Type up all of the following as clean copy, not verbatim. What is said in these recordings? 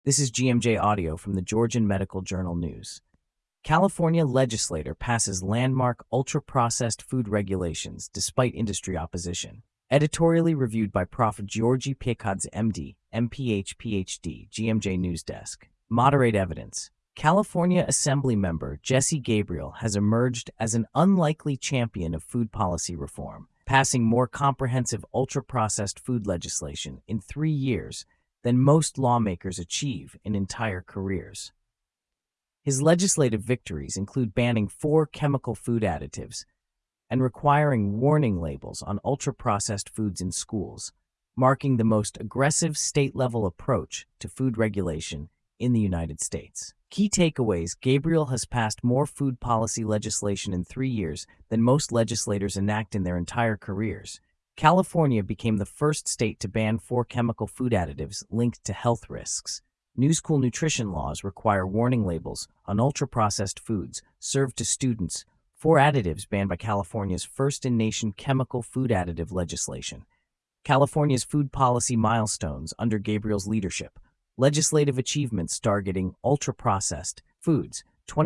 This is GMJ Audio from the Georgian Medical Journal News. California legislator passes landmark ultra-processed food regulations despite industry opposition. Editorially reviewed by Prof. Georgi Piekadze, MD, MPH, PhD, GMJ News Desk. Moderate evidence. California Assembly member Jesse Gabriel has emerged as an unlikely champion of food policy reform, passing more comprehensive ultra-processed food legislation in 3 years than most lawmakers achieve in entire careers. His legislative victories include banning 4 chemical food additives and requiring warning labels on ultra-processed foods in schools, marking the most aggressive state-level approach to food regulation in the United States. Key takeaways: Gabriel has passed more food policy legislation in 3 years than most legislators enact in their entire careers. California became the first state to ban 4 chemical food additives linked to health risks. New school nutrition laws require warning labels on ultra-processed foods served to students. 4 additives banned by California's first-in-nation chemical food additive legislation. California's food policy milestones under Gabriel's leadership. Legislative achievements targeting ultra-processed foods.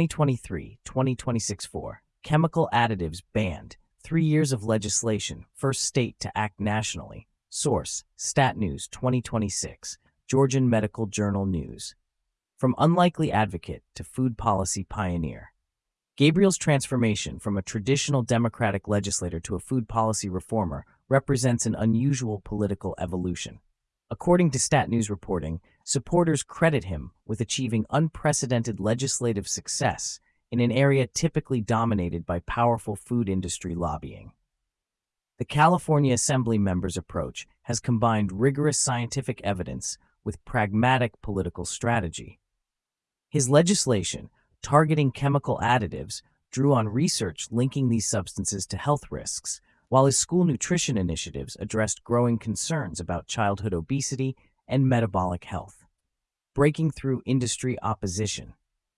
2023-2026 4 chemical additives banned. 3 years of legislation, first state to act nationally. Source: Stat News 2026, Georgian Medical Journal News. From unlikely advocate to food policy pioneer. Gabriel's transformation from a traditional Democratic legislator to a food policy reformer represents an unusual political evolution. According to Stat News reporting, supporters credit him with achieving unprecedented legislative success in an area typically dominated by powerful food industry lobbying. The California Assembly member's approach has combined rigorous scientific evidence with pragmatic political strategy. His legislation, targeting chemical additives, drew on research linking these substances to health risks, while his school nutrition initiatives addressed growing concerns about childhood obesity and metabolic health. Breaking through industry opposition.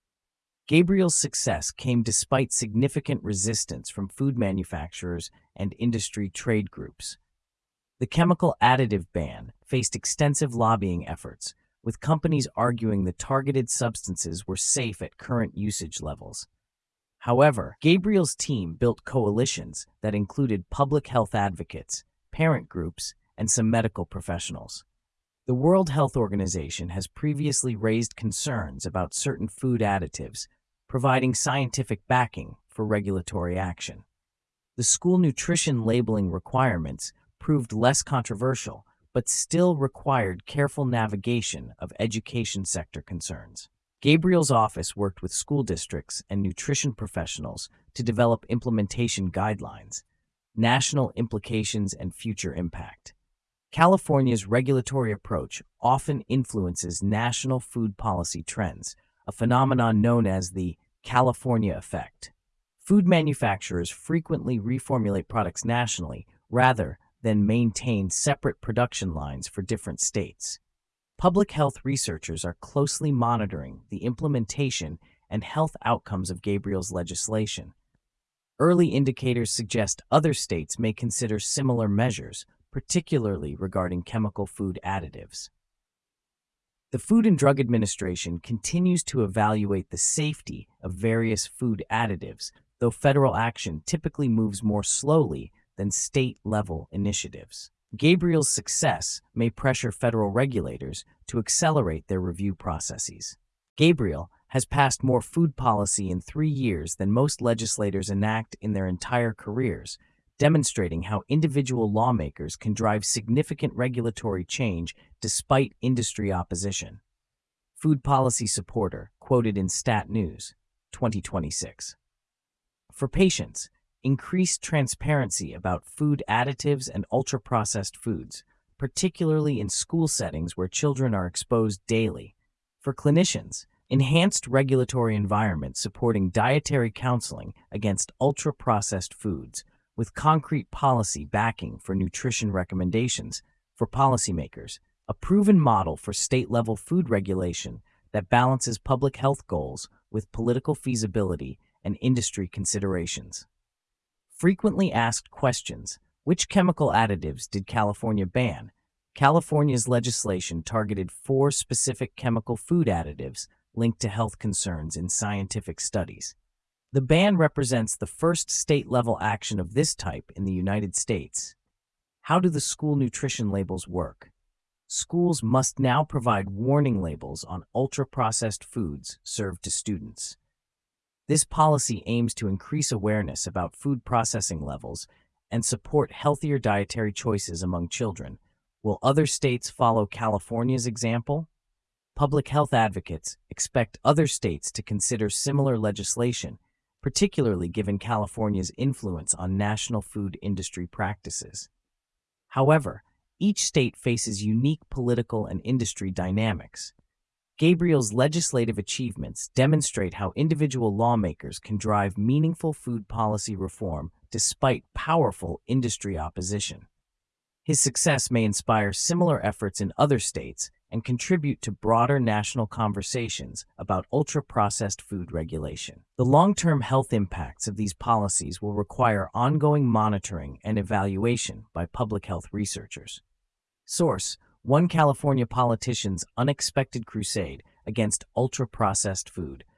Gabriel's success came despite significant resistance from food manufacturers and industry trade groups. The chemical additive ban faced extensive lobbying efforts, with companies arguing the targeted substances were safe at current usage levels. However, Gabriel's team built coalitions that included public health advocates, parent groups, and some medical professionals. The World Health Organization has previously raised concerns about certain food additives, providing scientific backing for regulatory action. The school nutrition labeling requirements proved less controversial, but still required careful navigation of education sector concerns. Gabriel's office worked with school districts and nutrition professionals to develop implementation guidelines, national implications, and future impact. California's regulatory approach often influences national food policy trends, a phenomenon known as the California effect. Food manufacturers frequently reformulate products nationally rather than maintain separate production lines for different states. Public health researchers are closely monitoring the implementation and health outcomes of Gabriel's legislation. Early indicators suggest other states may consider similar measures, particularly regarding chemical food additives. The Food and Drug Administration continues to evaluate the safety of various food additives, though federal action typically moves more slowly than state-level initiatives. Gabriel's success may pressure federal regulators to accelerate their review processes. Gabriel has passed more food policy in 3 years than most legislators enact in their entire careers, demonstrating how individual lawmakers can drive significant regulatory change despite industry opposition. Food policy supporter, quoted in Stat News, 2026. For patients, increased transparency about food additives and ultra-processed foods, particularly in school settings where children are exposed daily. For clinicians, enhanced regulatory environment supporting dietary counseling against ultra-processed foods, with concrete policy backing for nutrition recommendations. For policymakers, a proven model for state-level food regulation that balances public health goals with political feasibility and industry considerations. Frequently asked questions: which chemical additives did California ban? California's legislation targeted 4 specific chemical food additives linked to health concerns in scientific studies. The ban represents the first state-level action of this type in the United States. How do the school nutrition labels work? Schools must now provide warning labels on ultra-processed foods served to students. This policy aims to increase awareness about food processing levels and support healthier dietary choices among children. Will other states follow California's example? Public health advocates expect other states to consider similar legislation, particularly given California's influence on national food industry practices. However, each state faces unique political and industry dynamics. Gabriel's legislative achievements demonstrate how individual lawmakers can drive meaningful food policy reform despite powerful industry opposition. His success may inspire similar efforts in other states and contribute to broader national conversations about ultra-processed food regulation. The long-term health impacts of these policies will require ongoing monitoring and evaluation by public health researchers. Source: One California politician's unexpected crusade against ultra-processed food.